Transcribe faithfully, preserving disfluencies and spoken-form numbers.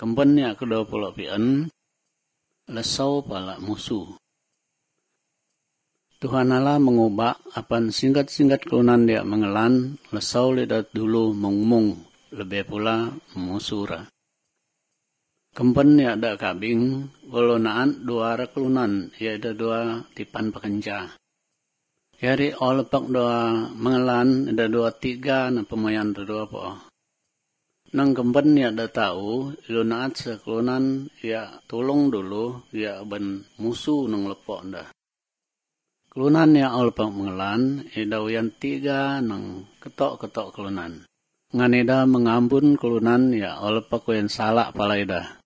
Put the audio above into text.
Kempennya kedua puluh pian, lesau pala musuh. Tuhan Allah mengubah apan singkat-singkat kelunan dia mengelan, lesau lidat dulu mengumung, lebih pula musurah. Kempen ya ada kabing, walau naan dua ara kelunan, ya ada dua tipan pekenca. Yari olepak dua mengelan, ada dua tiga, na pemayan ada dua po. Nang kempen ya ada tahu, ilo naat sekelunan, ya tolong dulu, ya ban musuh nang lepok dah. Kelunan ya olepak mengelan, idaw yang tiga nang ketok-ketok kelunan. Nganida mengampun kelunan ya olepak yang salah pala ida.